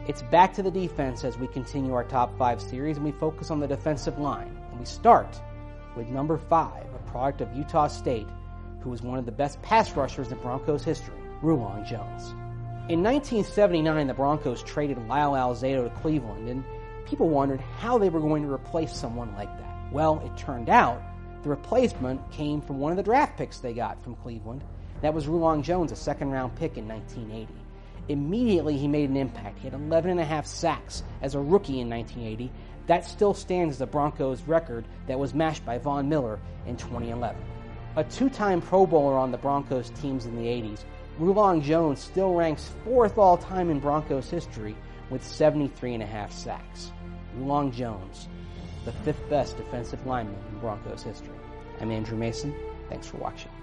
It's back to the defense as we continue our top 5 series, and we focus on the defensive line. And we start with number 5, a product of Utah State, who was one of the best pass rushers in Broncos history, Rulon Jones. In 1979, the Broncos traded Lyle Alzado to Cleveland, and people wondered how they were going to replace someone like that. Well, it turned out the replacement came from one of the draft picks they got from Cleveland. That was Rulon Jones, a second-round pick in 1980. Immediately, he made an impact. He had 11.5 sacks as a rookie in 1980. That still stands as a Broncos record that was matched by Von Miller in 2011. A 2-time Pro Bowler on the Broncos teams in the 80s, Rulon Jones still ranks 4th all-time in Broncos history with 73.5 sacks. Rulon Jones, the 5th best defensive lineman in Broncos history. I'm Andrew Mason. Thanks for watching.